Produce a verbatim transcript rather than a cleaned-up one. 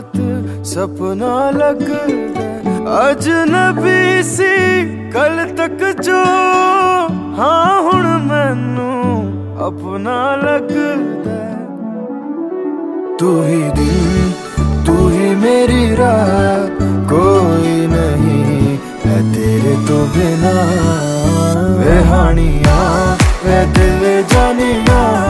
बहुत सपना लगदा, अजनबी सी कल तक जो, हाँ हुण मैनू अपना लगदा। तू ही दिन तू ही मेरी रात, कोई नहीं है तेरे तो बिना। वे हानिया वे दिल जानिया